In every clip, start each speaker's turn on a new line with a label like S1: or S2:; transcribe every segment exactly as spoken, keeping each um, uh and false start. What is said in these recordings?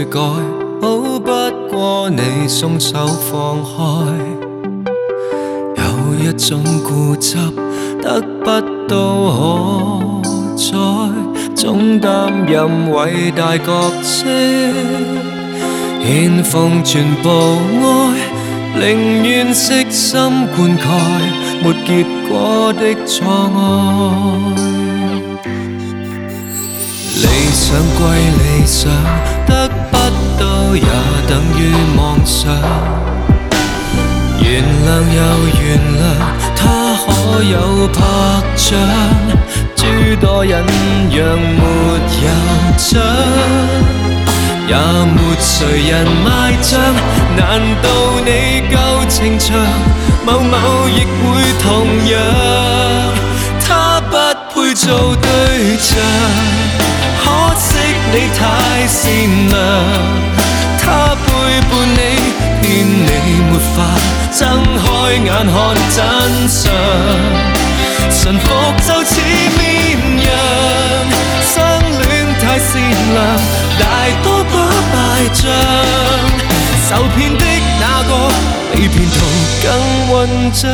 S1: 改，好不過你鬆手放開。有一種固執，得不到可再，總擔任偉大角色，獻奉全部愛，寧願悉心灌溉，沒結果的錯愛。理想歸理想，得不到也等於妄想。原諒又原諒，他可有拍掌？諸多忍讓沒有獎，也沒誰人賣帳。難道你夠情長，某某亦會同樣？他不配做對象，可惜你太善良。他背叛你，騙你沒法睜開眼看真相。臣服就似綿羊，相戀太善良，大多不敗仗。受騙的那個，比騙徒更混帳。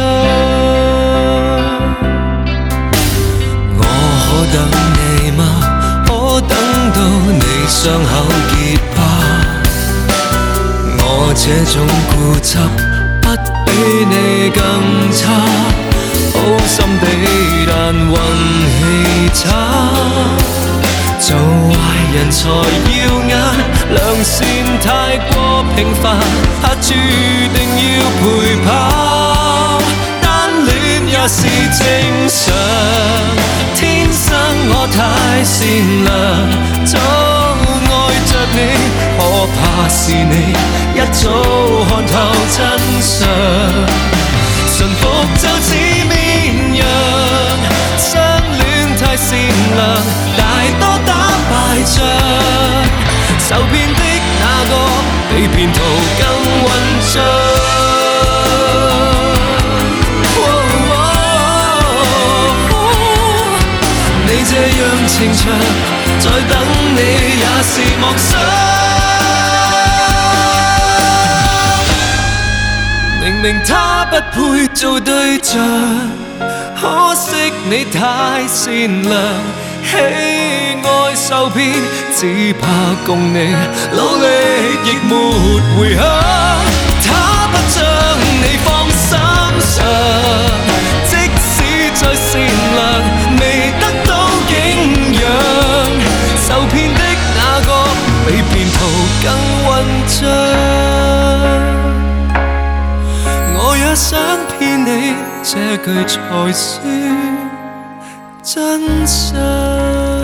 S1: 我可等你嗎？可等到你傷口結疤？我這種固執不比你更差，好心地但運氣差，做壞人才耀眼，良善太過平凡，怕注定要陪跑。單戀也是正常，天生我太善良，早愛着你，可怕是你一早看透真相。臣服就似綿羊，相戀太善良，大多打敗仗。受騙的那個，比騙徒更混帳。你這樣情長，再等你也是妄想。明明他不配做對象，可惜你太善良。喜愛受騙，只怕共你努力亦沒回響。他不將你放心上，即使再善良，未得到景仰。受騙的那個，比騙徒更混帳。我也想騙你，這句才是真相。